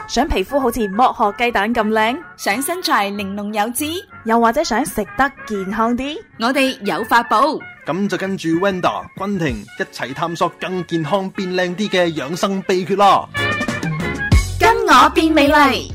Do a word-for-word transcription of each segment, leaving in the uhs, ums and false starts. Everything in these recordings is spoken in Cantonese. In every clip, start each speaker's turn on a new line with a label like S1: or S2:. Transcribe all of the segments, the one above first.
S1: 想皮膚好似剝殼雞蛋咁靚，
S2: 想身材玲瓏有致，
S1: 又或者想食得健康啲，
S2: 我哋有法寶。
S3: 咁就跟住 Wanda、君婷一齊探索更健康變靚啲嘅養生秘訣啦！
S2: 跟我變美麗。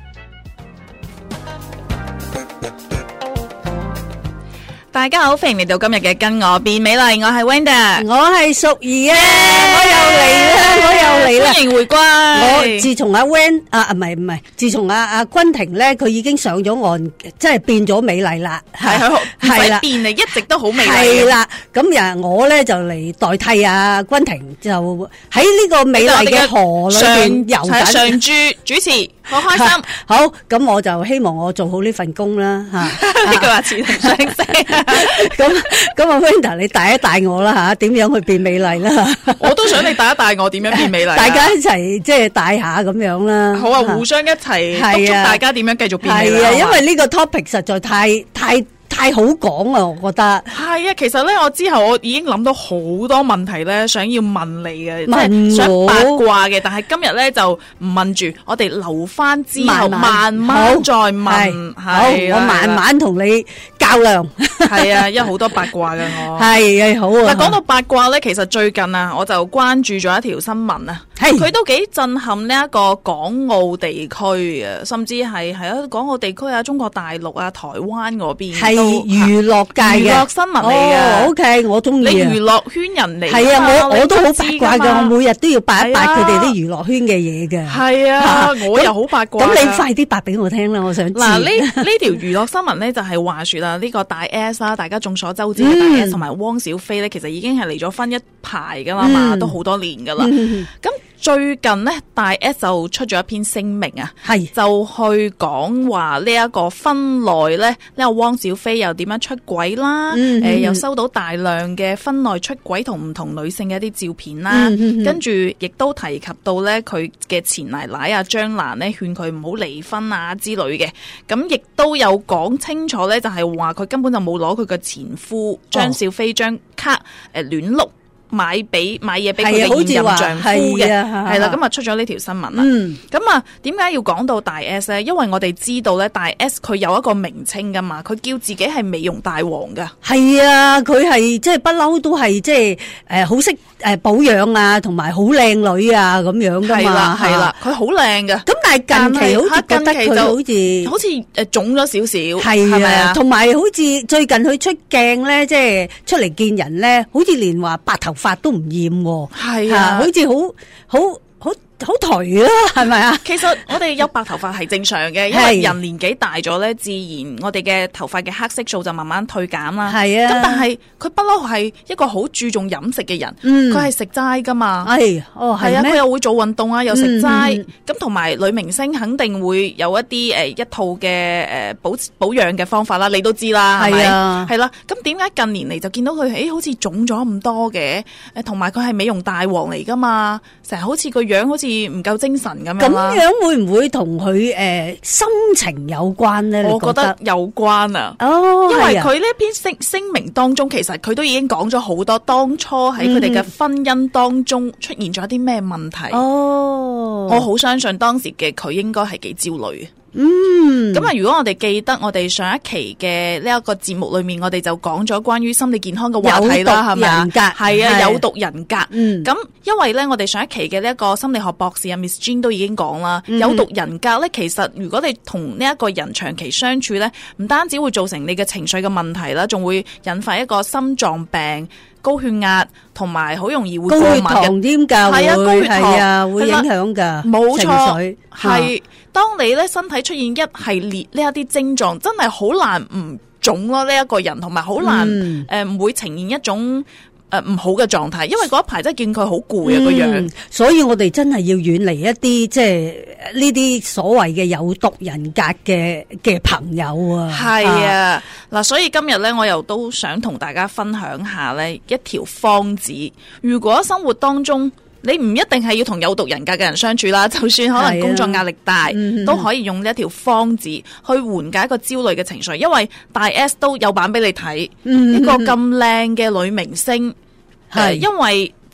S1: 大家好，歡迎嚟到今日嘅跟我變美麗，我係 Wanda，
S4: 我係淑儀啊，我又嚟啦，我又嚟啦，
S1: 歡迎回歸。
S4: 我自從阿 Wen 啊，唔係唔係，自從阿阿君婷咧，佢已經上咗岸，即係變咗美麗啦，
S1: 係係係啦，變嚟一直都好美麗。
S4: 係啦，咁呀，我咧就嚟代替阿君婷，就喺呢個美麗嘅河裏邊游緊，
S1: 常駐主持。好開心，
S4: 好，咁我就希望我做好呢份工啦，吓
S1: 呢句話似曾相識。
S4: 咁咁啊 Wanda 你帶一帶我啦吓，點樣去變美麗啦？
S1: 我都想你帶一帶我點樣變美麗，
S4: 大家一齊即係帶下咁樣啦。
S1: 好啊，互相一齊督促大家點樣繼續變美麗。
S4: 係啊，因為呢個 topic 實在太太。太好講啊！我覺得
S1: 係啊，其實咧，我之後我已經諗到好多問題咧，想要問你嘅，
S4: 問
S1: 即係想八卦嘅。但係今日咧就唔問住，我哋留翻之後慢慢再問。
S4: 好，我慢慢同你較量。
S1: 係啊，因為好多八卦嘅我。
S4: 係啊，好啊。
S1: 嗱，講到八卦咧，其實最近啊，我就關注咗一條新聞啊，佢都幾震撼呢一個港澳地區啊，甚至係係啊港澳地區啊、中國大陸啊、台灣嗰邊。
S4: 娛樂界嘅
S1: 娛樂新聞嚟嘅。
S4: O K 我中意啊。
S1: 你娛樂圈人嚟，
S4: 係啊，我我都好八卦噶，我每日都要八一八佢哋啲娛樂圈嘅嘢嘅。
S1: 係啊，我又好八卦。
S4: 咁你快啲八俾我聽啦，我想知。
S1: 嗱，呢呢條娛樂新聞咧就係話說啦，呢個大 S 啦，大家眾所周知嘅大 S 同埋汪小菲咧，其實已經係離咗婚一排噶啦嘛，都好多年噶啦。咁最近呢，大 S 就出咗一篇聲明啊，係就去講話呢一個婚內咧，呢個汪小菲又點樣出軌啦，誒、嗯呃、又收到大量嘅婚內出軌同唔同女性嘅一啲照片啦，嗯、跟住亦都提及到咧佢嘅前奶奶啊張蘭呢，勸佢唔好離婚啊之類嘅，咁亦都有講清楚咧，就係話佢根本就冇攞佢嘅前夫張小菲張卡誒戀錄。買俾買嘢俾佢嘅現任丈夫嘅，係啦，咁啊出咗呢條新聞啦。咁啊，點解要講到大 S 咧？因為我哋知道咧，大 S 佢有一個名稱噶嘛，佢叫自己係美容大王噶。
S4: 係啊，佢係即係不嬲都係即係誒好識誒保養啊，同埋好靚女啊咁樣噶嘛。係啦，
S1: 係啦，佢好靚噶。
S4: 咁但係近期好似覺得佢好似
S1: 好似誒腫咗少少，
S4: 係
S1: 咪啊？
S4: 同埋好似最近佢出鏡咧，即係出嚟見人咧，好似連話白頭髮都唔厭喎，
S1: 係啊，
S4: 好似好好好好頹啦，係咪啊？
S1: 其實我哋有白頭髮係正常嘅，因為人年紀大咗咧，自然我哋嘅頭髮嘅黑色素就慢慢退減啦。
S4: 係啊，
S1: 咁但係佢不嬲係一個好注重飲食嘅人，佢係食齋噶嘛。
S4: 係哦，係
S1: 啊，佢又會做運動啊，又食齋。咁同埋女明星肯定會有一啲誒一套嘅誒保保養嘅方法啦，你都知啦，係咪？係啦。咁點解近年嚟就見到佢誒好似腫咗咁多嘅？誒同埋佢係美容大王嚟噶嘛，成日好似個樣好似唔夠精神咁樣。
S4: 咁樣會唔會同佢誒心情有關咧？
S1: 我覺得有關啊。
S4: 哦，
S1: 因為佢呢篇聲聲明當中，其實佢都已經講咗好多當初喺佢哋嘅婚姻當中出現咗一啲咩問題。哦，我好相信當時嘅佢應該係幾焦慮嘅。嗯，咁啊，如果我哋記得我哋上一期嘅呢一個節目裏面，我哋就講咗關於心理健康嘅話題啦，係咪啊？係啊，有毒人格。嗯，咁因為咧，我哋上一期嘅呢一個心理學博士啊 Miss Jean 都已經講啦，嗯、有毒人格咧，其實如果你同呢一個人長期相處咧，唔單止會造成你嘅情緒嘅問題啦，仲會引發一個心臟病、高血壓同埋好容易會過敏嘅。高血糖添㗎，係啊，高血糖係啊，會影響㗎。冇錯，係當你咧身體出現一系列呢一啲症狀，真係好難唔腫咯。呢一個人同埋好難誒，唔、嗯呃、會呈現一種誒唔好嘅狀態，因為嗰一排真係見佢好攰啊個樣。所以我哋真係要遠離一啲即係呢啲所謂嘅有毒人格嘅嘅朋友啊。係啊，嗱，所以今日咧，我又都想同大家分享下咧一條方子。如果生活當中你唔一定係要同有毒人格嘅人相處啦，就算可能工作壓力大，嗯、都可以用呢一條方子去緩解一個焦慮嘅情緒。因為大 S 都有版俾你睇，嗯、一個咁靚嘅女明星，係、呃、因為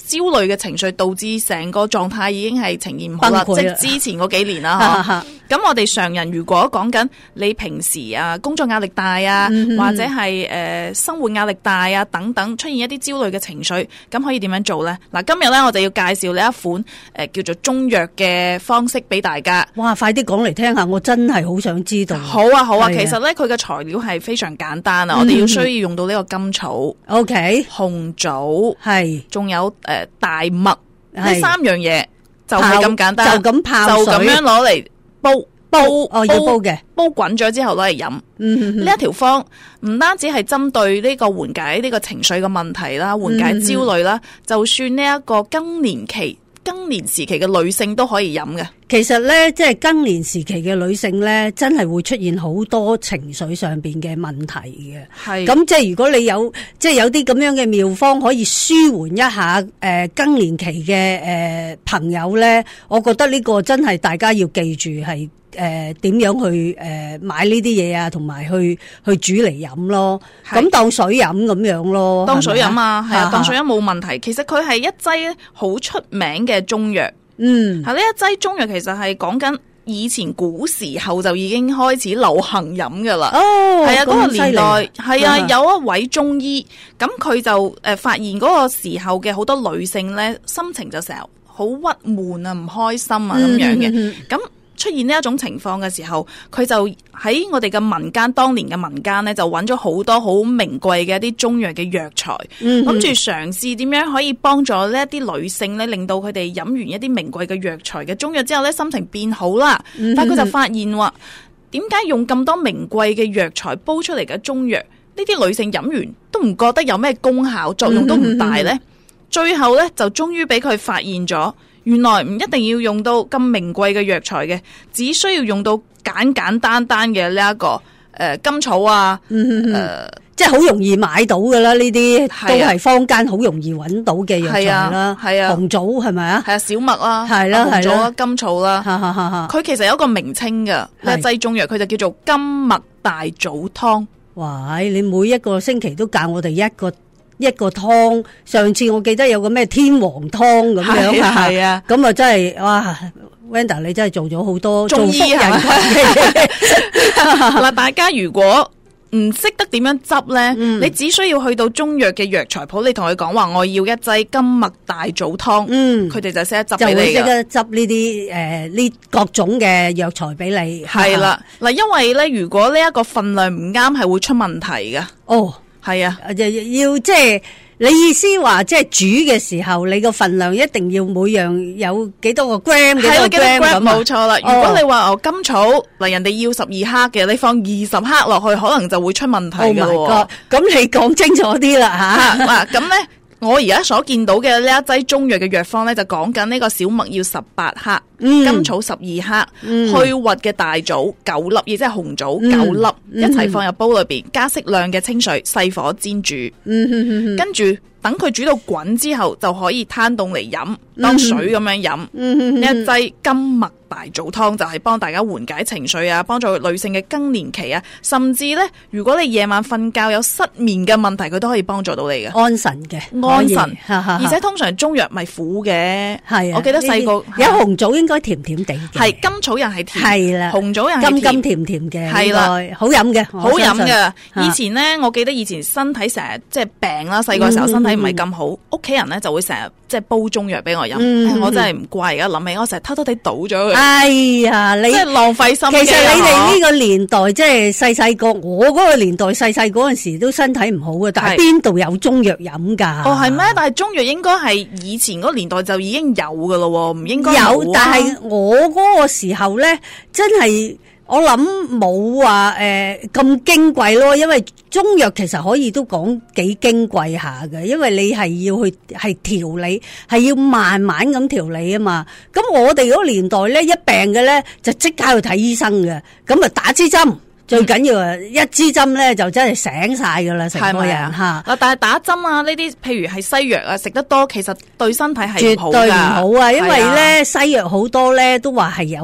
S1: 焦慮嘅情緒導致成個狀態已經係呈現唔好啦，即係之前嗰幾年啦。咁我哋常人如果講緊你平時啊工作壓力大啊，嗯、或者係誒、呃、生活壓力大啊等等，出現一啲焦慮嘅情緒，咁可以點樣做呢？嗱，今日咧我哋要介紹呢一款誒、呃、叫做中藥嘅方式俾大家。哇，
S4: 快啲講嚟聽下，我真係好想知道。
S1: 好啊好啊，其實咧佢嘅材料係非常簡單啊，嗯、我哋要需要用到呢個甘草、
S4: OK、
S1: 紅棗，係，仲有誒、呃、大麥，呢三樣嘢就係咁簡單，
S4: 就咁泡水，
S1: 就咁樣攞嚟。煲煲
S4: 哦，要煲嘅，
S1: 煲滾咗之後攞嚟飲。嗯，呢一條方唔單止係針對呢個緩解呢個情緒嘅問題啦，緩解焦慮啦，嗯、就算呢一個更年期、更年時期嘅女性都可以飲嘅。
S4: 其實咧，即係更年時期嘅女性咧，真係會出現好多情緒上邊嘅問題嘅。係咁，即係如果你有即係有啲咁樣嘅妙方可以舒緩一下誒、呃、更年期嘅誒、呃、朋友咧，我覺得呢個真係大家要記住係誒點樣去誒、呃、買呢啲嘢啊，同埋去去煮嚟飲咯。咁當水飲咁樣咯，
S1: 當水飲啊，係啊，當水飲冇問題。其實佢係一劑好出名嘅中藥。嗯，係呢一劑中藥其實係講緊以前古時候就已經開始流行飲噶啦。哦，係啊，嗰、那個年代係啊，有一位中醫，咁佢就誒、呃、發現嗰個時候嘅好多女性咧，心情就成日好鬱悶啊，唔開心啊咁樣嘅，咁、嗯。嗯出現呢一種情況嘅時候，佢就喺我哋嘅民間，當年嘅民間呢，就揾咗好多好名貴嘅一啲中藥嘅藥材，諗住嘗試點樣可以幫助呢一啲女性呢，令到佢哋飲完一啲名貴嘅藥材嘅中藥之後呢，心情變好啦。嗯、但係佢就發現話，點解用咁多名貴嘅藥材煲出嚟嘅中藥，呢啲女性飲完都唔覺得有咩功效，作用都唔大呢？嗯、最後呢，就終於俾佢發現咗。原來唔一定要用到咁名貴嘅藥材嘅，只需要用到簡簡單單嘅呢一個誒、呃、甘草啊，誒、嗯呃、
S4: 即係好容易買到噶啦，呢啲都係坊間好容易揾到嘅藥材啦。係啊，紅棗係咪啊？係啊，小麥啦，係啦，紅棗啦，甘草啦。佢其實有一個名稱噶，呢一劑中藥佢就叫做金麥大棗湯。哇！你每一個星期都教我哋一個。一個湯，上次我記得有個咩天王湯咁樣啊，係啊，咁啊真係哇 Wanda 你真係做咗好多中醫人嘅嗱，大家如果唔識得點樣執咧，嗯、你只需要去到中藥嘅藥材鋪，你同佢講話我要一劑金麥大棗湯，嗯，佢哋就識得執俾你，就會識得執呢啲誒呢各種嘅藥材俾你。係啦，嗱，因為咧如果呢一個份量唔啱，係會出問題噶。哦。係啊，要要即係你意思話，即係煮嘅時候，你個份量一定要每樣有幾多個 gram 幾多 gram 咁。冇錯啦。如果你話哦甘草嗱，人哋要十二克嘅，你放二十克落去，可能就會出問題噶。Oh my god！咁你講清楚啲啦吓。嗱，咁咧。我而家所見到嘅呢一劑中藥嘅藥方咧，就講緊呢個小麥要十八克，嗯、甘草十二克，嗯、去核嘅大棗九粒，亦即係紅棗九粒，嗯、一齊放入煲裏邊，加適量嘅清水，細火煎煮，嗯、哼哼哼跟住等佢煮到滾之後，就可以攤凍嚟飲，當水咁樣飲。呢、嗯、哼哼一劑甘麥大棗湯就係幫大家緩解情緒啊，幫助女性嘅更年期啊，甚至咧，如果你夜晚瞓覺有失眠嘅問題，佢都可以幫助到你嘅安神嘅安神，而且通常中藥咪苦嘅，係啊，我記得細個有紅棗應該甜甜地嘅，係甘草又係甜，係啦，紅棗又係甘甘甜甜嘅，係啦，好飲嘅，好飲嘅。以前咧，我記得以前身體成日即係病啦，細個時候身體唔係咁好，屋企人咧就會成日即係煲中藥俾我飲，我真係唔怪，而家諗起我成日偷偷地倒咗佢。哎呀，你即係浪費心機。其實你哋呢個年代即係細細個，我嗰個年代細細嗰陣時都身體唔好嘅，但係邊度有中藥飲噶？哦，係咩？但係中藥應該係以前嗰個年代就已經有噶咯，唔應該有。有，但係我嗰個時候咧，真係。我諗冇話誒咁矜貴咯，因為中藥其實可以都講幾矜貴下嘅，因為你係要去係調理，係要慢慢咁調理啊嘛。咁我哋嗰個年代咧，一病嘅咧就即刻去睇醫生嘅，咁啊打支針，最緊要啊一支針咧就真係醒晒噶啦，成個人吓。啊，但係打針啊呢啲，譬如係西藥啊，食得多其實對身體係唔好噶，絕對唔好啊，因為咧西藥好多咧都話係有毒。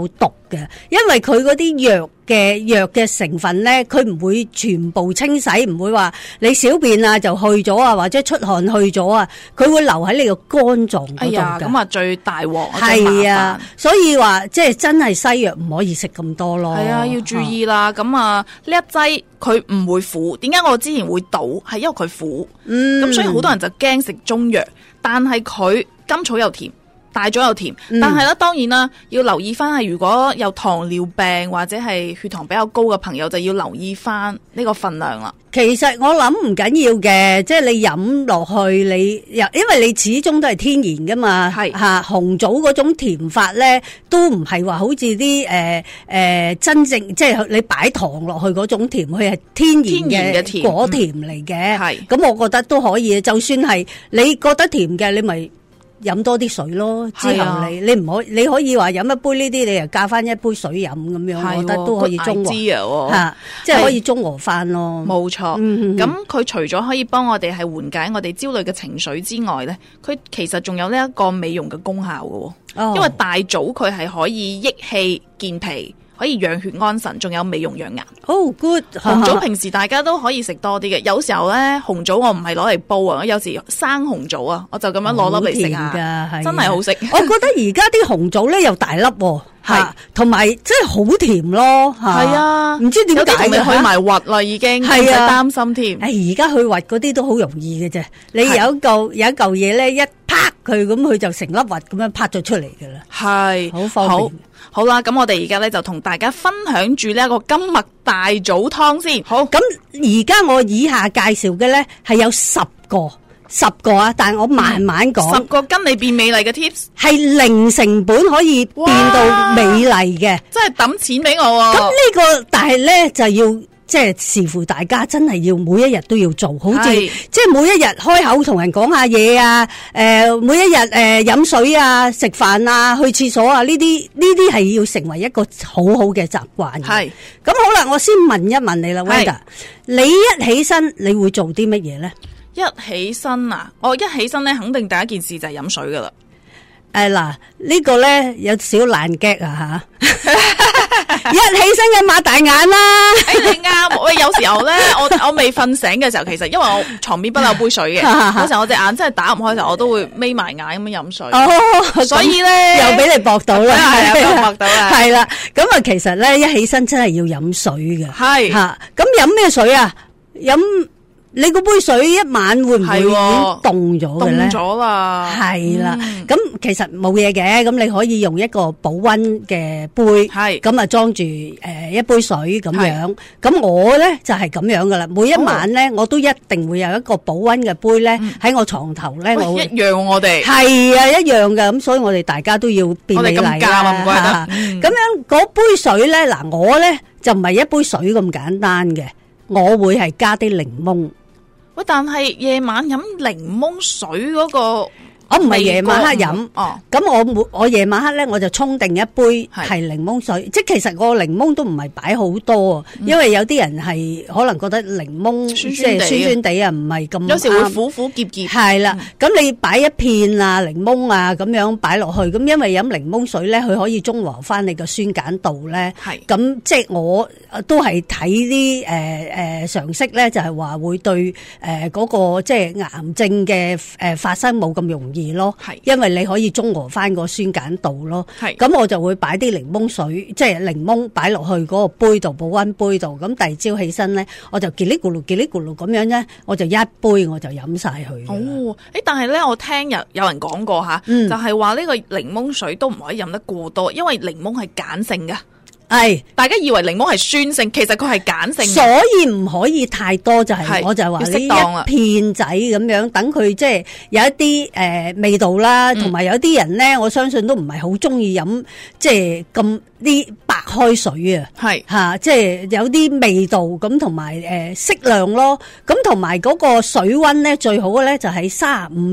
S4: 嘅，因為佢嗰啲藥嘅藥嘅成分咧，佢唔會全部清洗，唔會話你小便啊就去咗啊，或者出汗去咗啊，佢會留喺你個肝臟嗰度。哎
S1: 呀，咁啊最大鑊，
S4: 係啊，所以話即係真係西藥唔可以食咁多咯。
S1: 係啊，要注意啦。咁啊呢一劑佢唔會苦，點解我之前會倒？係因為佢苦，嗯，咁所以好多人就驚食中藥，但係佢甘草又甜。大咗又甜，但係咧，當然啦，要留意翻係如果有糖尿病或者係血糖比較高嘅朋友，就要留意翻呢個份量啦。
S4: 其實我諗唔緊要嘅，即係你飲落去，你因為你始終都係天然噶嘛，係吓紅棗嗰種甜法咧，都唔係話好似啲誒誒真正即係你擺糖落去嗰種甜，佢係天然嘅甜果甜嚟嘅。係咁，我覺得都可以。就算係你覺得甜嘅，你咪飲多啲水咯，之後你、啊、你唔可你可以話飲一杯呢啲，你又加翻一杯水飲咁樣，啊、我覺得都可以中和吓，即係可以中和翻咯。冇錯，咁佢除咗可以幫我哋係緩解我哋焦慮嘅情緒之外咧，佢其實仲有呢一個美容嘅功效嘅，哦、因為大棗佢係可以益氣健脾。可以養血安神，仲有美容養顏。Oh good！ 紅棗平時大家都可以食多啲嘅，有時候咧紅棗我唔係攞嚟煲啊，我有時生紅棗啊，我就咁樣攞粒嚟食下，真係好食。我覺得而家啲紅棗咧又大粒，係同埋真係好甜咯。係啊，唔知點解有啲仲未去埋核啦，已經係啊，擔心添。誒，而家去核嗰啲都好容易嘅啫，你有一嚿有一嚿嘢咧，一拍佢咁，佢就成粒核咁樣拍咗出嚟噶啦。係好方便。好啦，咁我哋而家咧就同大家分享住呢一個金麥大棗湯先。好，咁而家我以下介紹嘅咧係有十個，十個啊，但係我慢慢講。十個跟你變美麗嘅 tips， 係零成本可以變到美麗嘅，真係抌錢俾我喎。咁呢個，但係咧就要。即係視乎大家真係要每一日都要做，好似即係每一日開口同人講下嘢啊，誒、呃、每一日誒飲水啊、食飯啊、去廁所啊，呢啲呢啲係要成為一個好好嘅習慣。係咁好啦，我先問一問你啦 Wanda， 你一起身你會做啲乜嘢咧？一起身啊，我一起身咧，肯定第一件事就係飲水噶啦。誒嗱，呢個咧有少爛 gag 啊吓。一起身嘅擘大眼啦！誒、欸，你啱。喂，有時候咧，我我未瞓醒嘅時候，其實因為我床邊不嬲杯水嘅，有時候我隻眼真係打唔開嘅時候，我都會眯埋眼咁樣飲水。哦，所以咧又俾你博到啦，係啊，俾我博到啦。係啦，咁啊，其實咧一起身真係要飲水嘅。係吓，咁飲咩水啊？飲。你嗰杯水一晚會唔會已經凍咗嘅咧？凍咗啦，係啦。咁其實冇嘢嘅，咁你可以用一個保溫嘅杯，係咁啊裝住誒一杯水咁樣。咁我咧就係咁樣噶啦。每一晚咧，我都一定會有一個保溫嘅杯咧喺我床頭咧。我一樣我哋係啊，一樣噶。咁所以我哋大家都要變美麗啦。唔該得。咁樣嗰杯水咧，嗱我咧就唔係一杯水咁簡單嘅，我會係加啲檸檬。喂，但係夜晚飲檸檬水嗰個，我唔係夜晚黑飲。哦，咁我每我夜晚黑咧，我就沖定一杯係檸檬水。即係其實個檸檬都唔係擺好多，因為有啲人係可能覺得檸檬即係酸酸地啊，唔係咁。有時會苦苦澀澀。係啦，咁你擺一片啊檸檬啊咁樣擺落去，咁因為飲檸檬水咧，佢可以中和翻你個酸鹼度咧。係。咁即係我都係睇啲誒誒常識咧，就係話會對誒嗰個即係癌症嘅誒發生冇咁容易。咯，係，因為你可以中和翻個酸鹼度咯，係，咁我就會擺啲檸檬水，即係檸檬擺落去嗰個杯度，保溫杯度，咁第二朝起身咧，我就嘰哩咕嚕嘰哩咕嚕咁樣咧，我就一杯我就飲晒佢。哦，誒，但係咧，我聽日有人講過吓，嗯、就係話呢個檸檬水都唔可以飲得過多，因為檸檬係鹼性噶。係，大家以為檸檬係酸性，其實佢係鹼性，所以唔可以太多。就係，我就係話呢一片仔咁樣，等佢即係有一啲誒味道啦，同埋有啲人咧，我相信都唔係好中意飲即係咁啲白開水啊，係吓，即係有啲味道咁，同埋誒適量咯。咁同埋嗰個水溫咧，最好嘅咧就喺三十五度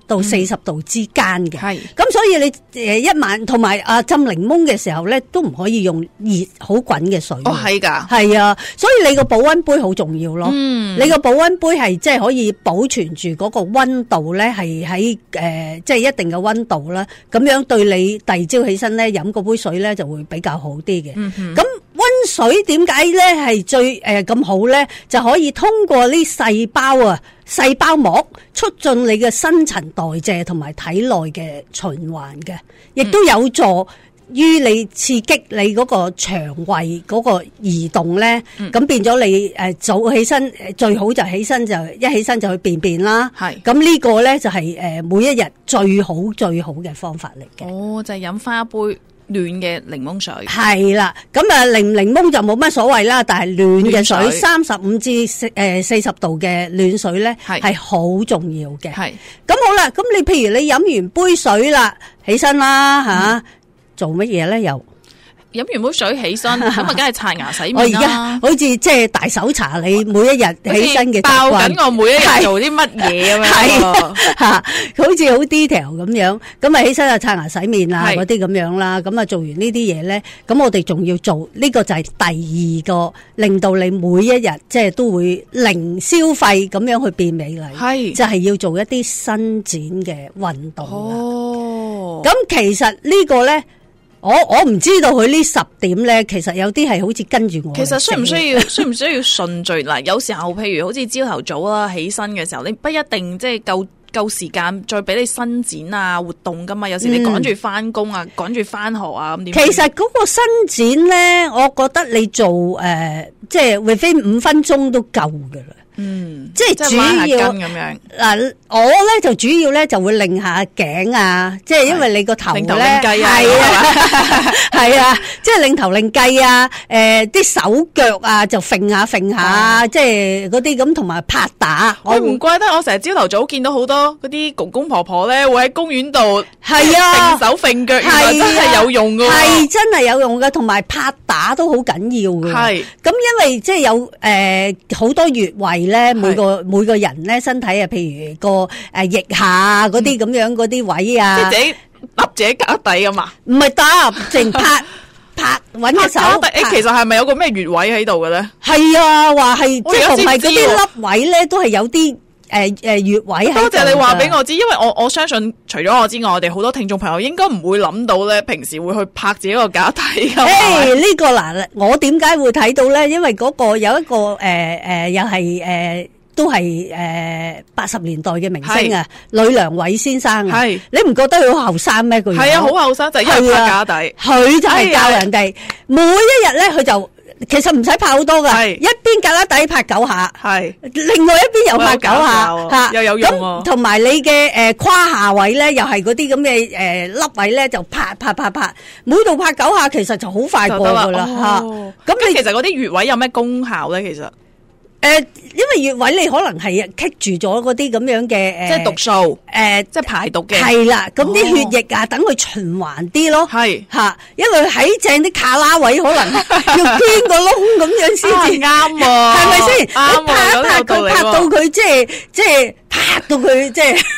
S4: 到四十度之間嘅。係、嗯，咁所以你誒一晚同埋啊浸檸檬嘅時候咧，都唔可以用熱好滾嘅水。
S1: 哦，係噶，
S4: 係啊，所以你個保溫杯好重要咯。嗯，你個保溫杯係即係可以保存住嗰個溫度咧，係喺誒即係一定嘅溫度啦。咁樣對你第二朝起身咧飲嗰杯水咧就會比較好啲嘅。嗯哼，咁溫水點解咧係最誒咁、呃、好咧？就可以通過呢細胞啊。細胞膜促進你嘅新陳代謝同埋體內嘅循環嘅，亦都有助於你刺激你嗰個腸胃嗰個移動咧。咁、嗯、變咗你誒早起身，最好就起身就一起身就去便便啦。係，咁呢個咧就係誒每一日最好最好嘅方法嚟嘅。哦，就係飲翻一杯暖嘅檸檬水。係啦，咁啊檸唔檸檬就冇乜所謂啦，但係暖嘅水三十五至誒四十度嘅暖水咧係好重要嘅。係，咁好啦，咁你譬如你飲完杯水啦，起身啦吓、啊嗯，做乜嘢咧又？飲完杯水起身，咁啊，梗係刷牙洗面啦。我而家好似即係大搜查你每一日起身嘅習慣，爆緊我每一日做啲乜嘢咁樣。係吓，好似好 detail 咁樣。咁啊，起身啊，刷牙洗面啊，嗰啲咁樣啦。咁啊，做完呢啲嘢咧，咁我哋仲要做呢個就係第二個，令到你每一日即係都會零消費咁樣去變美麗。係，就係要做一啲伸展嘅運動。哦，咁其實呢個咧。我我唔知道佢呢十點咧，其實有啲係好似跟住我。其實需唔需要需唔需要順序嗱？有時候譬如好似朝頭早啦，起身嘅時候，你不一定即係夠夠時間再俾你伸展啊活動噶嘛。有時你趕住翻工啊，趕住翻學啊咁點？其實嗰個伸展咧，我覺得你做誒、呃，即係 within 五分鐘都夠噶啦。嗯，即係主要咁樣嗱，我咧就主要咧就會擰下頸啊，即係因為你個頭咧係啊，係啊，即係擰頭擰計啊，誒，啲手腳啊就揈下揈下，即係嗰啲咁，同埋拍打。我唔怪得我成日朝頭早見到好多嗰啲公公婆婆咧，會喺公園度係啊揈手揈腳，原來真係有用噶，係真係有用噶，同埋拍打都好緊要噶。係咁，因為即係有誒好多穴位。咧每個每個人咧身體啊，譬如個誒腋下嗰啲咁樣嗰啲位啊，即係自己揼自己腳底啊嘛，唔係揼，淨拍拍揾隻手。誒，其實係咪有個咩穴位喺度嘅咧？係啊，話係即係同埋嗰啲粒位咧，都係有啲。誒誒，穴位。多謝你話俾我知，因為我我相信除咗我之外，我哋好多聽眾朋友應該唔會諗到咧，平時會去拍自己個假體噶。誒，呢個嗱，我點解會睇到咧？因為嗰個有一個誒誒，又係誒，都係誒八十年代嘅明星啊，呂良偉先生啊。係，你唔覺得佢好後生咩？佢係啊，好後生就因為拍假底，佢就係教人哋每一日咧，佢就。其實唔使拍好多噶，一邊格拉底拍九下，係另外一邊又拍九下，吓又有用。咁同埋你嘅誒胯下位咧，又係嗰啲咁嘅誒粒位咧，就拍拍拍拍，每度拍九下，其實就好快過噶啦吓。咁你其實嗰啲穴位有咩功效咧？其實？誒、呃，因為穴位你可能係棘住咗嗰啲咁樣嘅誒，即係毒素，誒、呃，即係排毒嘅，係啦。咁啲血液啊，等佢循環啲咯，係吓，因為喺正啲卡拉位，可能要捐個窿咁樣先至啱，係咪先？啱，拍一拍佢，拍到佢即係即係拍到佢即係。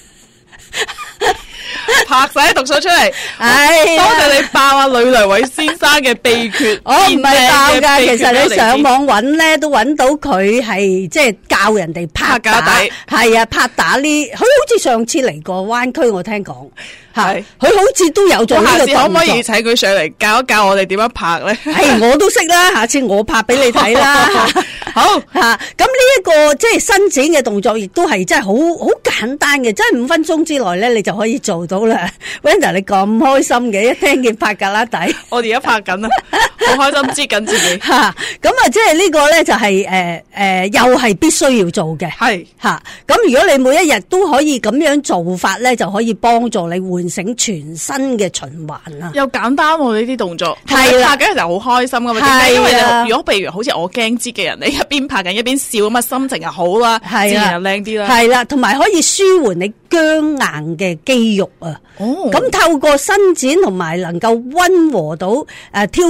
S4: 拍晒啲毒素出嚟，唉！多謝你爆啊呂良偉先生嘅秘訣。我唔係爆噶，其實你上網揾咧都揾到佢係即係教人哋拍打，係啊拍打呢。佢好似上次嚟過灣區，我聽講係，佢好似都有做呢個動作。可唔可以請佢上嚟教一教我哋點樣拍咧？係我都識啦，下次我拍俾你睇啦。好吓，咁呢一個即係伸展嘅動作，亦都係真係好好簡單嘅，真係五分鐘之內咧，你就可以做到啦。Wanda，你咁開心嘅，一聽見拍格拉底，我哋而家拍緊啦，好開心，知緊自己吓。咁啊，即係呢個咧就係誒誒，又係必須要做嘅，係吓。咁如果你每一日都可以咁樣做法咧，就可以幫助你喚醒全身嘅循環啦。又簡單喎呢啲動作，係啦，拍緊嘅時候好開心噶嘛。點解？因為如果譬如好似我驚知嘅人，你一邊拍緊一邊笑咁啊，心情又好啦，自然又靚啲啦。係啦，同埋可以舒緩你僵硬嘅肌肉啊。哦，咁透過伸展同埋能夠溫和到誒、呃、跳索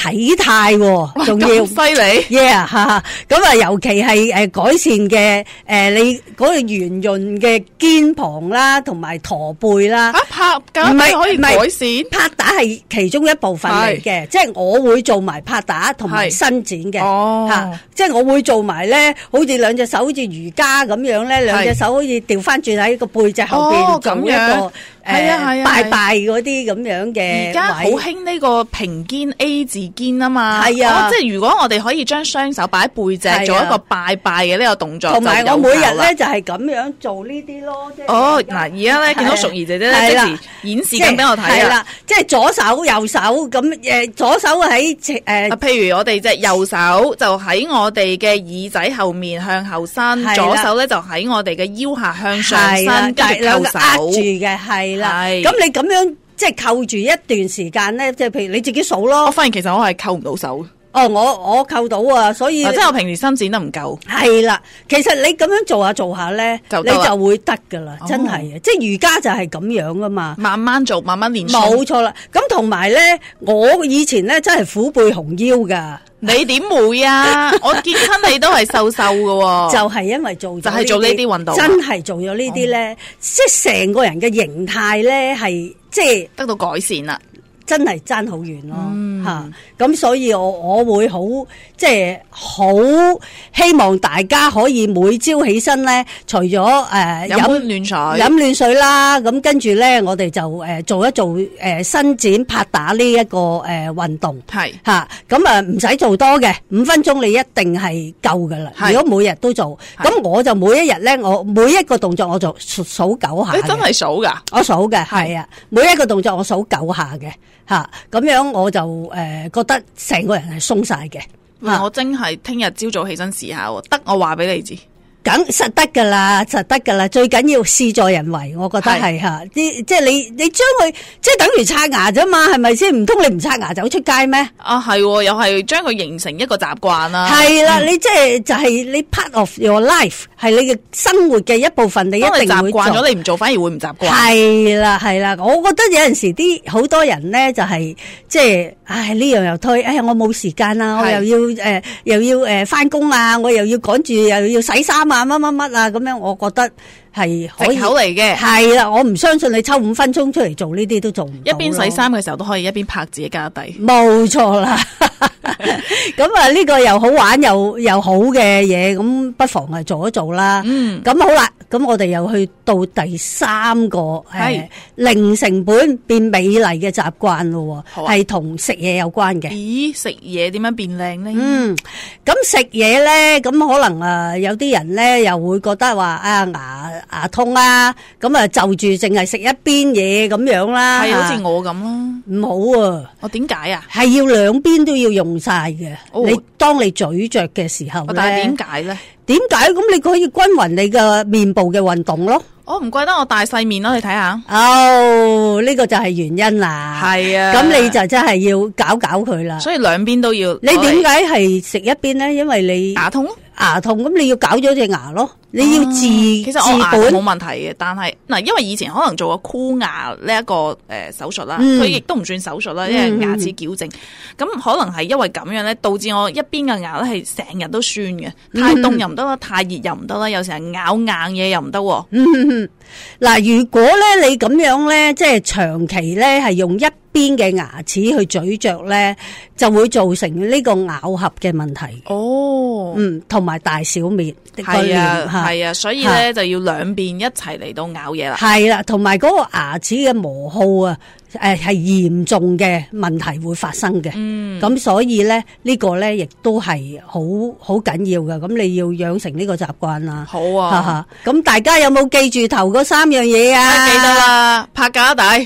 S4: 體態喎，仲要
S1: 犀利
S4: ，yeah 哈，咁啊，尤其係誒改善嘅誒你嗰個圓潤嘅肩膀啦，同埋駝背啦，
S1: 嚇拍架底可以改善，
S4: 拍打係其中一部分嚟嘅，即係我會做埋拍打同埋伸展嘅，嚇，即係我會做埋咧，好似兩隻手好似瑜伽咁樣咧，兩隻手好似調翻轉喺個背脊後邊做一個。
S1: 係啊係啊，
S4: 拜拜嗰啲咁樣嘅，
S1: 而家好興呢個平肩 A 字肩啊嘛，
S4: 係啊，
S1: 即係如果我哋可以將雙手擺喺背脊做一個拜拜嘅呢個動作，
S4: 同埋我每日咧就係咁樣做呢啲咯。
S1: 哦，嗱，而家咧見到淑儀姐姐咧即時演示緊俾我睇啦，
S4: 即係左手右手咁誒，左手喺誒，
S1: 譬如我哋隻右手就喺我哋嘅耳仔後面向後伸，左手咧就喺我哋嘅腰下向上伸，跟住扣手
S4: 握住嘅係。啦，咁你咁樣即係扣住一段時間咧，即係譬如你自己數咯。
S1: 我發現其實我係扣唔到手。
S4: 哦，我我扣到啊，所以、啊、
S1: 即係我平時伸展得唔夠。
S4: 係啦，其實你咁樣做下做下咧，你就會得噶啦，真係嘅。哦、即係瑜伽就係咁樣噶嘛，
S1: 慢慢做，慢慢練。
S4: 冇錯啦。咁同埋咧，我以前咧真係虎背熊腰噶。
S1: 你點會啊？我見親你都係瘦瘦嘅，
S4: 就係因為做咗
S1: 就係做呢啲運動，
S4: 真係做咗呢啲咧，即係成個人嘅形態咧係即係
S1: 得到改善啦。
S4: 真係爭好遠咯嚇，咁所以我我會好即係好希望大家可以每朝起身咧，除咗誒
S1: 飲暖水
S4: 飲暖水啦，咁跟住咧我哋就誒做一做誒伸展拍打呢一個誒運動，
S1: 係
S4: 嚇，咁啊唔使做多嘅，五分鐘你一定係夠噶啦。如果每日都做，咁我就每一日咧，我每一個動作我就數數九下。
S1: 你真係數㗎？
S4: 我數嘅係啊，每一個動作我數九下嘅。吓咁樣我就誒、呃、覺得成個人係鬆晒嘅。
S1: 我真係聽日朝早起身試下，得我話俾你知。
S4: 梗實得噶啦，實得噶啦，最緊要事在人為，我覺得係吓，啲即係你你將佢即係等於刷牙啫嘛，係咪先？唔通你唔刷牙走出街咩？
S1: 啊係，又係將佢形成一個習慣啦。
S4: 係啦，你即係就係你 part of your life， 係你嘅生活嘅一部分，你一定會做。習慣咗你唔做，反而會唔習慣。係啦係啦，我覺得有陣時啲好多人咧就係即係，唉呢樣又推，哎呀我冇時間啦，我又要誒又要誒翻工啊，我又要趕住又要洗衫啊。乜乜乜啊咁樣，我覺得係可以
S1: 藉口嚟嘅。
S4: 係啦，我唔相信你抽五分鐘出嚟做呢啲都做唔到。
S1: 一邊洗衫嘅時候都可以一邊拍自己家底。冇
S4: 錯啦。咁啊呢個又好玩又又好嘅嘢，咁不妨係做一做啦。嗯。咁好啦，咁我哋又去到第三個係零成本變美麗嘅習慣咯，係同食嘢有關嘅。
S1: 咦？食嘢點樣變靚咧？
S4: 嗯。咁食嘢咧，咁可能啊有啲人咧又會覺得話啊牙牙痛啊，咁啊就住淨係食一邊嘢咁樣啦。
S1: 係好似我咁啦。
S4: 唔好啊！
S1: 我點解啊？
S4: 係要兩邊都要用晒嘅。哦、你當你咀嚼嘅時候咧，
S1: 但係點解咧？
S4: 點解？咁你可以均勻你嘅面部嘅運動咯。
S1: 我唔怪得我大細面咯，你睇下。
S4: 哦，呢個就係原因啦。係啊。咁你就真係要搞搞佢啦。
S1: 所以兩邊都要。
S4: 你點解係食一邊咧？因為你
S1: 牙痛。
S4: 牙痛咁你要搞咗隻牙咯，你要治、啊、
S1: 其實我牙冇問題嘅，但係嗱，因為以前可能做過箍牙呢一個誒手術啦，佢亦都唔算手術啦，因為牙齒矯正，咁、嗯、可能係因為咁樣咧，導致我一邊嘅牙咧係成日都酸嘅，太凍又唔得啦，太熱又唔得啦，有時候咬硬嘢又唔得。
S4: 嗯，嗱，如果咧你咁樣咧，即係長期咧係用一邊嘅牙齒去咀嚼咧，就會造成呢個咬合嘅問題。哦，嗯，同埋大小面
S1: 係啊，係啊，所以咧就要兩邊一齊嚟到咬嘢啦。
S4: 係啦，同埋嗰個牙齒嘅磨耗啊，誒係嚴重嘅問題會發生嘅。嗯，咁所以咧呢個咧亦都係好好緊要嘅。咁你要養成呢個習慣啦。
S1: 好啊，
S4: 咁大家有冇記住頭嗰三樣嘢啊？
S1: 記得啦，拍架底。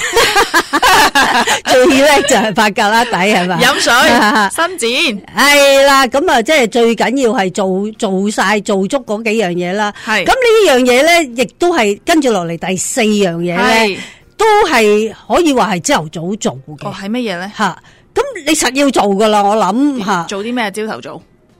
S4: 最叻就係拍格拉底係嘛？
S1: 飲水、伸展
S4: 係啦，咁啊，即係最緊要係做做晒做足嗰幾樣嘢啦。係咁呢樣嘢咧，亦都係跟住落嚟第四樣嘢咧，都係可以話係朝頭早做嘅。
S1: 哦，係乜嘢咧？
S4: 吓，咁你實要做噶啦，我諗吓。
S1: 做啲咩？朝頭早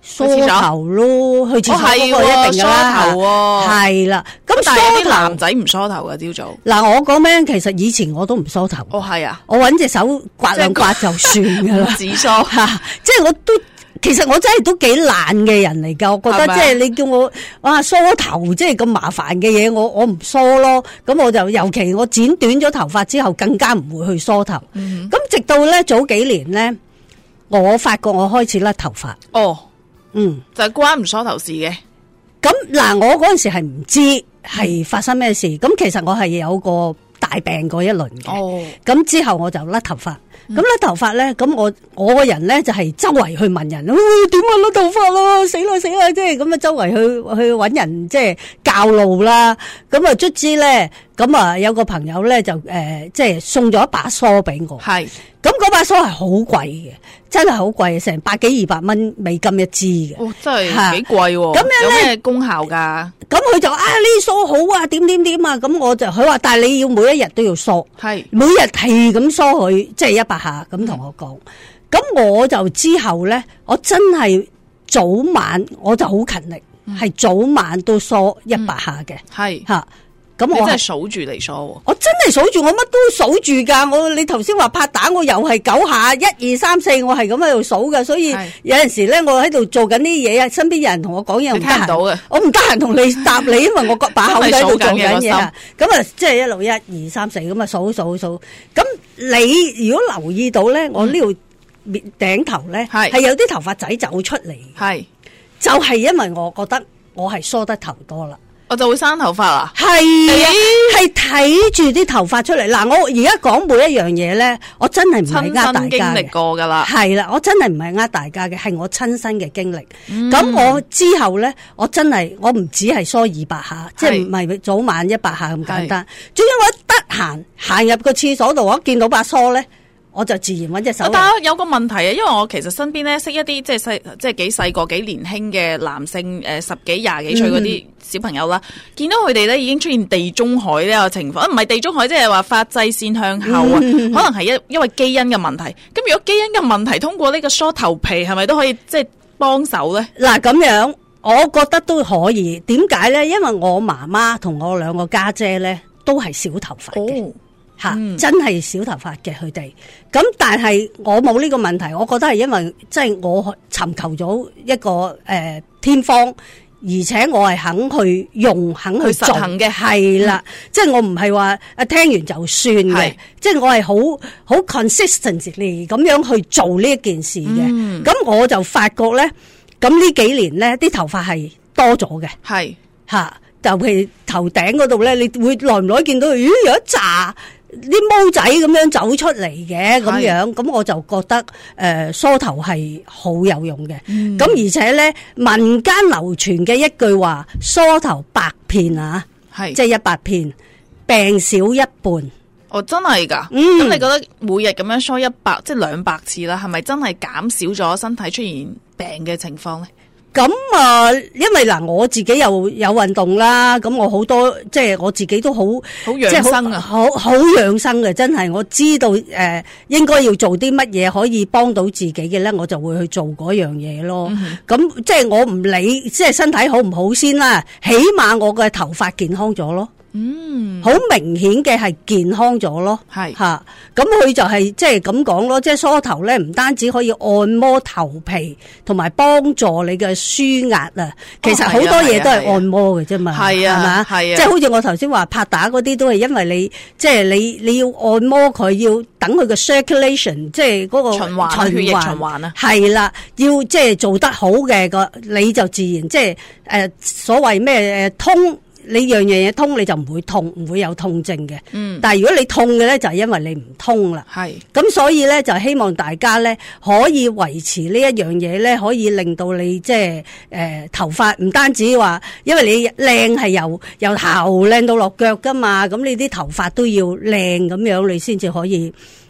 S4: 梳頭咯，去廁所嗰個一定噶啦，
S1: 梳頭喎，
S4: 係啦。咁
S1: 但係有啲男仔唔梳頭噶朝早。
S4: 嗱，我講咩？其實以前我都唔梳頭。
S1: 哦，係啊，
S4: 我搵隻手刮兩刮就算噶啦，
S1: 自梳吓，
S4: 即係我都。其實我真係都幾懶嘅人嚟噶，我覺得即係你叫我哇梳頭即係咁麻煩嘅嘢，我我唔梳咯。咁我就尤其我剪短咗頭髮之後，更加唔會去梳頭。咁、嗯、直到咧早幾年咧，我發覺我開始甩頭髮。哦，嗯，
S1: 就係關唔梳頭事嘅。
S4: 咁嗱，我嗰陣時係唔知係發生咩事。咁、嗯、其實我係有個大病過一輪嘅。哦，咁之後我就甩頭髮。咁甩頭髮咧，咁我我個人咧就係周圍去問人，點啊甩頭髮咯，死啦死啦，即係咁啊周圍去去搵人即係教路啦。咁啊卒之咧，咁啊有個朋友咧就誒即係送咗一把梳俾我。係，咁嗰把梳係好貴嘅，真係好貴，成百幾二百蚊美金一支嘅。
S1: 哦，真係幾貴喎。咁樣咧有咩功效噶？
S4: 咁佢就啊呢梳好啊，點點點啊，咁我就佢話，但係你要每一日都要梳，係每日係咁梳佢，即係一百下咁同我講。咁、嗯、我就之後咧，我真係早晚我就好勤力，係、嗯、早晚都梳一百下嘅，係吓。咁我
S1: 真係數住嚟梳，
S4: 我真係數住，我乜都數住噶。我你頭先話拍打，我又係九下，一二三四，我係咁喺度數噶。所以有陣時咧，我喺度做緊啲嘢啊，身邊有人同我講嘢，唔得閒，我唔得閒同你答你，因為我個把口喺度做緊嘢啊。咁啊，即係一路一二三四咁啊，數數數。咁你如果留意到咧，我呢度頂頭咧係有啲頭髮仔走出嚟，係就係因為我覺得我係梳得頭多啦。
S1: 我就會生頭髮啊！
S4: 係啊，係睇住啲頭髮出嚟。嗱，我而家講每一樣嘢咧，我真係唔係呃大家嘅。親身經歷過噶啦，係啦，我真係唔係呃大家嘅，係我親身嘅經歷。咁、嗯、我之後咧，我真係我唔止係梳二百下，即係唔係早晚一百下咁簡單。總之我一得閒行入個廁所度，我見到把梳咧，我就自然揾隻手。
S1: 但係有個問題啊，因為我其實身邊咧識一啲即係細即係幾細個幾年輕嘅男性，誒、呃、十幾廿幾歲嗰啲小朋友啦，嗯、見到佢哋咧已經出現地中海呢個情況，唔係地中海，即係話髮際線向後啊，嗯、可能係因因為基因嘅問題。咁如果基因嘅問題通過呢個梳頭皮，係咪都可以即係幫手咧？
S4: 嗱，咁樣我覺得都可以。點解咧？因為我媽媽同我兩個家姐咧都係小頭髮嘅。哦吓、嗯，真係小頭髮嘅佢哋，咁但係我冇呢個問題，我覺得係因為即係、就是、我尋求咗一個誒、呃、天方，而且我係肯去用，肯去做嘅，係啦，即係我唔係話誒聽完就算嘅，即係我係好好 consistently 咁樣去做呢一件事嘅，咁、嗯、我就發覺咧，咁呢幾年咧啲頭髮係多咗嘅，係吓，就譬如頭頂嗰度咧，你會耐唔耐見到，咦有一紮啲毛仔咁樣走出嚟嘅咁樣，咁我就覺得誒、呃、梳頭係好有用嘅。咁、嗯、而且咧民間流傳嘅一句話，梳頭百遍啊，係即係一百遍，病少一半。
S1: 哦，真係噶？咁、嗯、你覺得每日咁樣梳一百，即係兩百次啦，係咪真係減少咗身體出現病嘅情況咧？
S4: 咁啊，因為嗱，我自己又有運動啦，咁我好多即係我自己都好
S1: 好養生啊，好
S4: 好養生嘅，真係我知道誒、呃，應該要做啲乜嘢可以幫到自己嘅咧，我就會去做嗰樣嘢咯。咁、嗯、即係我唔理，即係身體好唔好先啦，起碼我嘅頭髮健康咗咯。嗯，好明顯嘅係健康咗咯，係吓，咁佢就係即係咁講咯，即係梳頭咧，唔單止可以按摩頭皮，同埋幫助你嘅舒壓啊。其實好多嘢都係按摩嘅啫嘛，係啊，係嘛，係啊，即係好似我頭先話拍打嗰啲都係因為你，即係你你要按摩佢，要等佢嘅 circulation， 即係嗰個
S1: 循環血液循環啊，
S4: 係啦，要即係做得好嘅個，你就自然即係誒所謂咩誒通。你樣樣嘢通，你就唔會痛，唔會有痛症嘅。嗯，但係如果你痛嘅咧，就係因為你唔通啦。係，咁所以咧就希望大家咧可以維持呢一樣嘢咧，可以令到你即係誒頭髮唔單止話，因為你靚係由由頭靚到落腳噶嘛，咁你啲頭髮都要靚咁樣，你先至可以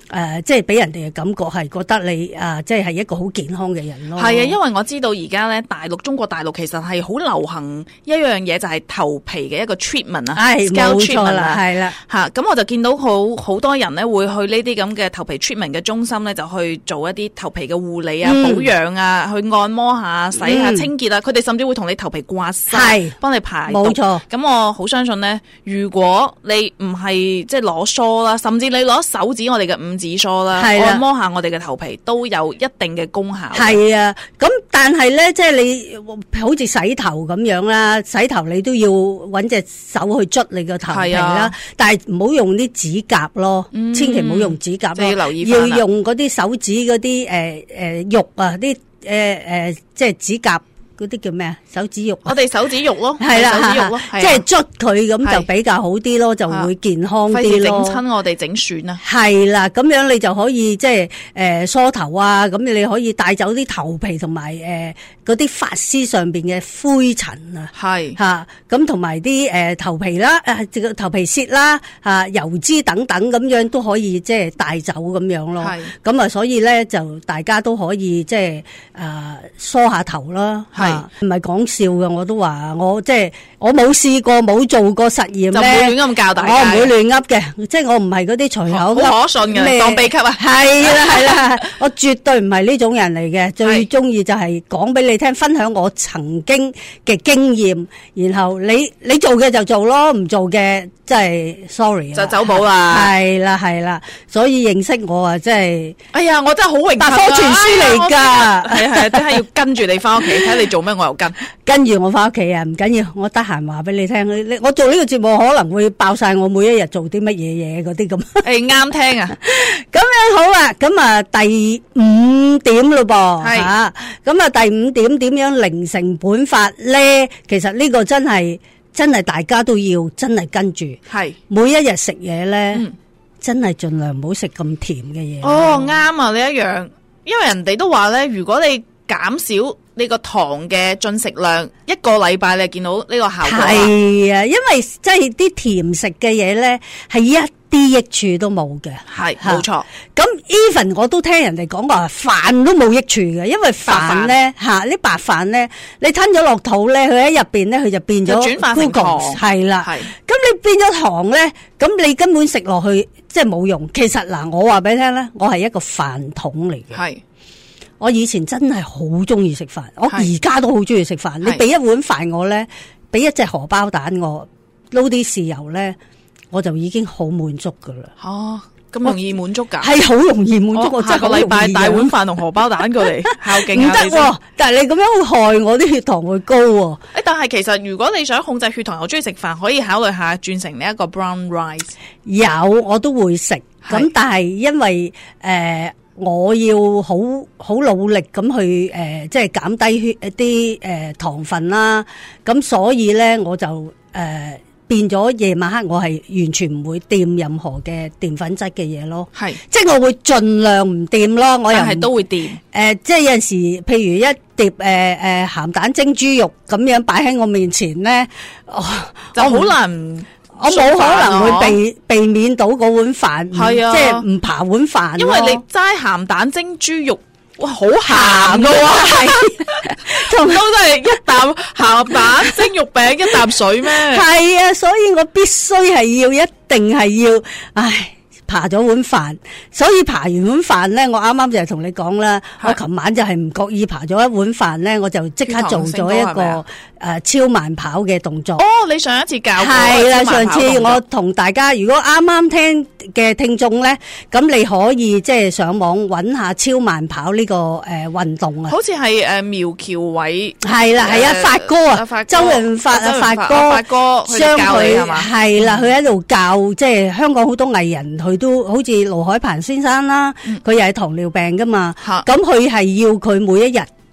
S4: 誒，即係俾人哋嘅感覺係覺得你啊，即係係一個好健康嘅人咯。
S1: 係啊，因為我知道而家咧大陸中國大陸其實係好流行一樣嘢，就係頭皮嘅一個 treatment 啊，
S4: 係冇錯啦，係啦
S1: 嚇。咁我就見到好好多人咧會去呢啲咁嘅頭皮 treatment 嘅中心咧，就去做一啲頭皮嘅護理啊、嗯、保養啊，去按摩下、洗下、嗯、清潔啊。佢哋甚至會同你頭皮刮痧，幫你排毒。冇錯。咁我好相信咧，如果你唔係即係攞梳啦，甚至你攞手指我哋嘅五指梳啦，按摩下我哋嘅頭皮都有一定嘅功效。
S4: 係啊，咁但係咧，即係你好似洗頭咁樣啦，洗頭你都要揾隻手去捽你個頭皮啦，但係唔好用啲指甲咯，嗯、千祈唔好用指甲咯，
S1: 要留意
S4: 要用嗰啲手指嗰啲誒誒肉啊，啲誒誒即係指甲。嗰啲叫咩啊？手指肉，
S1: 我哋手指肉咯，
S4: 係啦，手指肉咯，即係捽佢咁就比較好啲咯，就會健康啲咯。
S1: 整親我哋整損啊！
S4: 係啦，咁樣你就可以即係誒梳頭啊，咁你可以帶走啲頭皮同埋誒嗰啲髮絲上邊嘅灰塵啊，
S1: 係
S4: 吓咁同埋啲誒頭皮啦，誒個頭皮屑啦，吓油脂等等咁樣都可以即係帶走咁樣咯。係咁啊，所以咧就大家都可以即係誒梳下頭啦。唔係講笑嘅，我都話我即係我冇試過冇做過實驗咧，就唔
S1: 會亂咁教大家。
S4: 我唔會亂噏嘅，即係我唔係嗰啲隨口噏，
S1: 好可信嘅當秘笈啊！
S4: 係啦係啦，我絕對唔係呢種人嚟嘅，最中意就係講俾你聽，分享我曾經嘅經驗，然後你你做嘅就做咯，唔做嘅即係 sorry
S1: 就走寶啦。
S4: 係啦係啦，所以認識我啊，即係
S1: 哎呀，我真係好榮幸啊！
S4: 百科全書嚟㗎，
S1: 係係真係要跟住你翻屋企睇你做咩，我又跟
S4: 跟住我翻屋企啊，唔緊要，我得閒話俾你聽。你我做呢個節目可能會爆晒我每一日做啲乜嘢嘢嗰啲咁。
S1: 誒啱聽啊！
S4: 咁樣好啦，咁啊第五點咯噃，係啊，咁啊第五點點樣零成本法咧？其實呢個真係真係大家都要真係跟住，係每一日食嘢咧，真係盡量唔好食咁甜嘅嘢。
S1: 哦，啱啊，呢一樣，因為人哋都話咧，如果你減少呢個糖嘅進食量，一個禮拜你見到呢個效果。係
S4: 啊，因為即係啲甜食嘅嘢咧，係一啲益處都冇嘅。係，冇錯。咁 even 我都聽人哋講話飯都冇益處嘅，因為飯咧吓，啲白飯咧，你吞咗落肚咧，佢喺入邊咧，佢就變咗
S1: 轉化成糖。
S4: 係啦，係。咁你變咗糖咧，咁你根本食落去即係冇用。其實嗱，我話俾你聽咧，我係一個飯桶嚟嘅。係。我以前真係好中意食飯，我而家都好中意食飯。你俾一碗飯我咧，俾一隻荷包蛋我，撈啲豉油咧，我就已經好滿足噶啦。哦，咁容易滿足噶？係好容易滿足，我真係個禮拜大碗飯同荷包蛋過嚟孝敬下你先。唔得，但係你咁樣會害我啲血糖會高。誒，
S1: 但係其實如果你想控制血糖又中意食飯，可以考慮下轉成呢一個 brown rice。
S4: 有，我都會食，咁但係因為誒。我要好好努力咁去誒、呃，即係減低血一啲誒糖分啦。咁所以咧，我就誒、呃、變咗夜晚黑，我係完全唔會掂任何嘅澱粉質嘅嘢咯。係，即係我會盡量唔掂咯。我又係都會掂。誒、呃，即係有陣時，譬如一碟誒誒鹹蛋蒸豬肉咁樣擺喺我面前咧，哦、就好難。我冇可能會避避免到嗰碗飯，係啊，即係唔扒碗飯。因為你齋鹹蛋蒸豬肉，哇，好鹹噶喎，係，同都都係一啖鹹蛋蒸肉餅一啖水咩？係啊，所以我必須係要一定係要，唉。扒咗碗飯，所以扒完碗飯咧，我啱啱就係同你講啦，我琴晚就係唔覺意扒咗一碗飯咧，我就即刻做咗一個誒超慢跑嘅動作。哦，你上一次教過係啦，上次我同大家，如果啱啱聽嘅聽眾咧，咁你可以即係上網揾下超慢跑呢個誒運動啊。好似係誒苗僑偉係啦，係啊，發哥啊，周潤發啊，發哥，發哥相佢係啦，佢喺度教即係香港好多藝人去。都好似盧海鵬先生啦，佢又係糖尿病噶嘛，咁佢係要佢每一日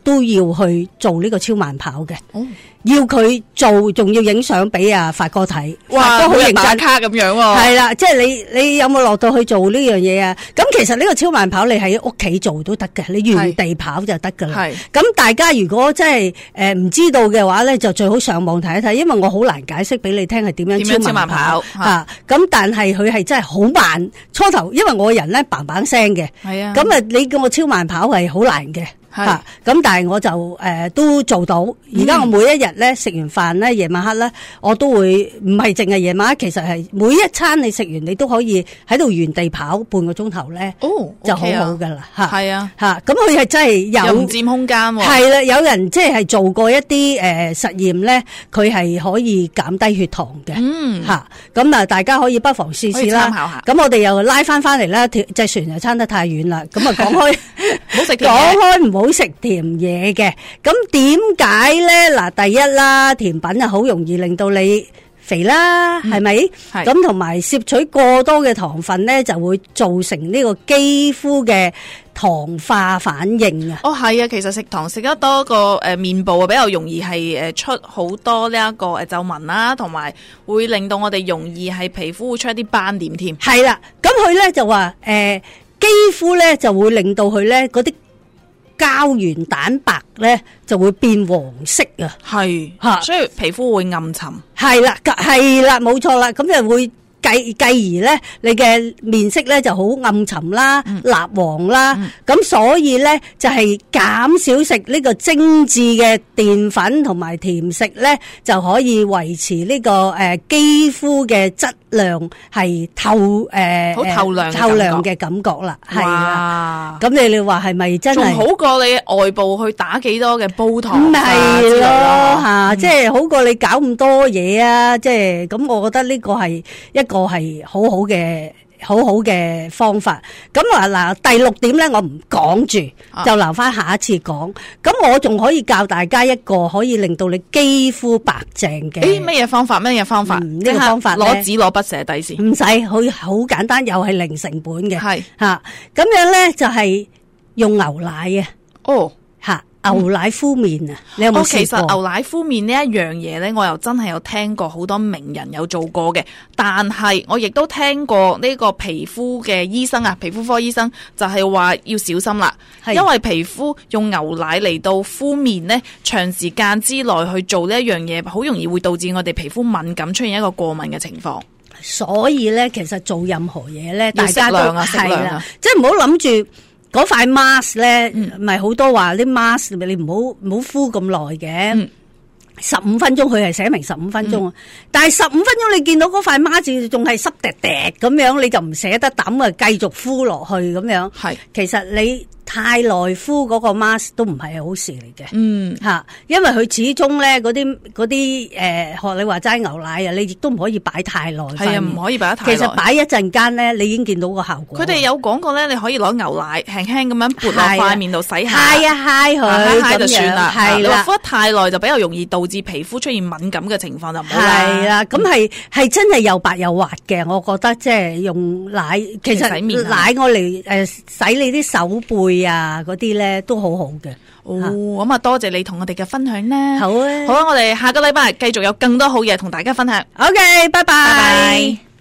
S4: 都要去做呢個超慢跑嘅。
S1: 哦，
S4: 要佢做，仲要影相俾阿發哥睇，
S1: 哇，
S4: 都好認真
S1: 打卡咁樣喎。
S4: 係啦，即係你你有冇落到去做呢樣嘢啊？咁其實呢個超慢跑你喺屋企做都得嘅，你原地跑就得噶啦。係咁，大家如果真係誒唔知道嘅話咧，就最好上網睇一睇，因為我好難解釋俾你聽係點樣超慢跑吓。咁但係佢係真係好慢，初頭因為我人咧嘭嘭聲嘅，係啊，咁啊你叫我超慢跑係好難嘅。吓咁，但係我就誒、呃、都做到。而家我每一日咧食完飯咧，夜晚黑咧，我都會唔係淨係夜晚黑，其實係每一餐你食完，你都可以喺度原地跑半個鐘頭咧，哦，就好好噶啦吓。係啊，吓咁佢係真係有
S1: 又唔佔空間喎。
S4: 係啦，有人即係做過一啲誒、呃、實驗咧，佢係可以減低血糖嘅。嗯，吓咁啊，大家可以不妨試試啦。參考下。咁我哋又拉翻翻嚟啦，隻船又撐得太遠啦。咁啊，講開唔好食講開唔好。好食甜嘢嘅，咁點解咧？嗱，第一啦，甜品啊，好容易令到你肥啦，係咪？係咁，同埋攝取過多嘅糖分咧，就會造成呢個肌膚嘅糖化反應啊。哦，係啊，其實食糖食得多個誒面部啊，比較容易係誒出好多呢一個誒皺紋啦，同埋會令到我哋容易係皮膚會出一啲斑點添。係啦，咁佢咧就話誒肌膚咧就會令到佢咧嗰啲膠原蛋白咧就會變黃色啊，係吓，所以皮膚會暗沉。係啦，係啦，冇錯啦，咁就會繼繼而咧，你嘅面色咧就好暗沉啦、蠟黃啦，咁所以咧就係減少食呢個精緻嘅澱粉同埋甜食咧，就可以維持呢個誒肌膚嘅質量係透誒好透亮透亮嘅感覺啦，係啦。咁你你話係咪真係仲好過你外部去打幾多嘅煲糖？唔係咯吓，即係好過你搞咁多嘢啊！即係咁，我覺得呢個係一個係好好嘅好好嘅方法。咁啊嗱，第六點咧，我唔講住，就留翻下一次講。咁我仲可以教大家一個可以令到你肌膚白淨嘅。誒，乜嘢方法？乜嘢方法？呢個方法攞紙攞筆寫低先。唔使，好好簡單，又係零成本嘅。係吓，咁樣咧就係用牛奶啊。哦，吓。牛奶敷面啊，你有冇試過？其實牛奶敷面呢一樣嘢咧，我又真係有聽過好多名人有做過嘅，但係我亦都聽過呢個皮膚嘅醫生啊，皮膚科醫生就係話要小心啦，因為皮膚用牛奶嚟到敷面呢，長時間之內去做呢一樣嘢，好容易會導致我哋皮膚敏感，出現一個過敏嘅情況。所以咧，其實做任何嘢咧，大家都係啦，即係唔好諗住。嗰塊 mask 咧，咪好多話啲 mask 你唔好唔好敷咁耐嘅，十五分鐘佢係寫明十五分鐘啊，但係十五分鐘你見到嗰塊 mask 仲係濕滴滴咁樣，你就唔捨得抌啊，繼續敷落去咁樣。係，其實你太耐敷嗰個 mask 都唔係好事嚟嘅。嗯，吓，因為佢始終咧嗰啲嗰啲誒，學你話齋牛奶啊，你亦都唔可以擺太耐。係啊，唔可以擺得太耐。其實擺一陣間咧，你已經見到個效果。佢哋有講過咧，你可以攞牛奶輕輕咁樣撥落塊面度洗下，揩一揩佢，揩就算啦。係啦，敷得太耐就比較容易導致皮膚出現敏感嘅情況，就唔好啦。係啦，咁係係真係又白又滑嘅，我覺得即係用奶，其實奶我嚟誒洗你啲手背啊嗰啲咧都好好嘅。哦，咁啊多謝你同我哋嘅分享啦。好啊，好啊，我哋下個禮拜繼續有更多好嘢同大家分享。OK，拜拜。